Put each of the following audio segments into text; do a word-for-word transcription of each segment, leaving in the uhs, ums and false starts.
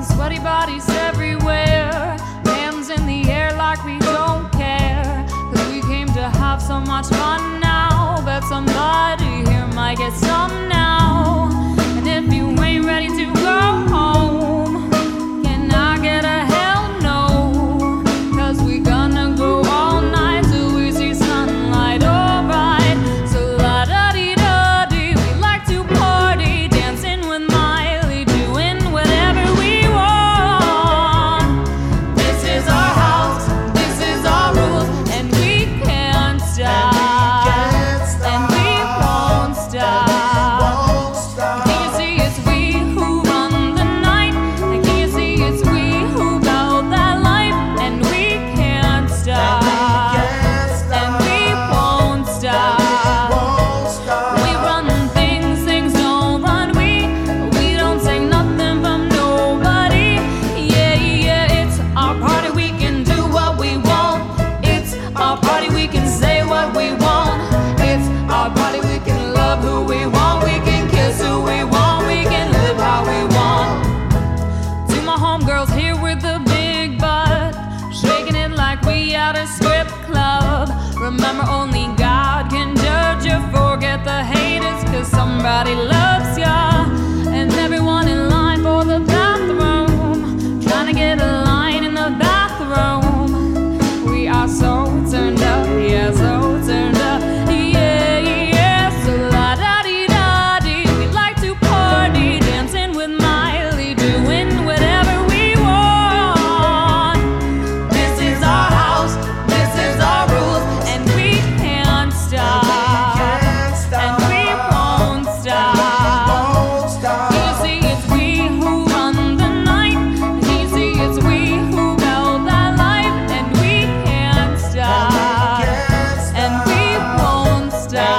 sweaty bodies everywhere, hands in the air like we don't care. Cause we came to have so much fun now, bet somebody here might get some now. And if you ain't ready to go home, can I get a hell no? Cause we gonna go all night till we see sunlight, alright. So la-da-dee-da-dee, we like to party, dancing with Miley, doing whatever we want. This is our house, this is our rules, and we can't stop, and we won't stop. Can you see it's we who run the night? And can you see it's we who build that life? And we can't stop, and we won't stop. We run things, things don't run we. We don't take nothing from nobody. Yeah, yeah, it's our party, we can do what we want. It's our party, we can say what we want. It's our party, we can love who we want. We can kiss who we want. We can live how we want. To my homegirls here with the big butt, shaking it like we at a strip club. Remember, only God can judge you. Forget the haters, cause somebody loves ya. And everyone in line for the bathroom, trying to get a line in the bathroom. We are so turned up, yeah, so turned up, yeah, yeah. So la-da-dee-da-dee, we like to party, dancing with Miley, doing whatever we want. This is our house, this is our rules, and we can't stop, and we won't stop. Can you see it's we who run the night? Can you see it's we who build that life? And we can't stop, and we won't stop.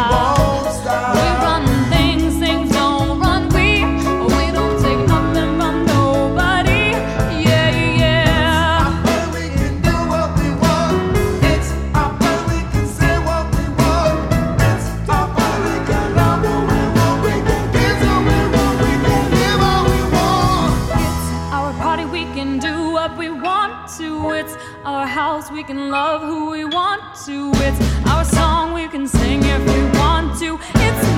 We run things, things don't run we. We don't take nothing from nobody. Yeah, yeah. We can do what we want. It's our party, we can say what we want. It's our party, we can love who we want. We can kiss who we want. We can live how we want. It's our party, we can do what we want to. It's our house, we can love who we want to. It's our song, we can sing if we want to. It's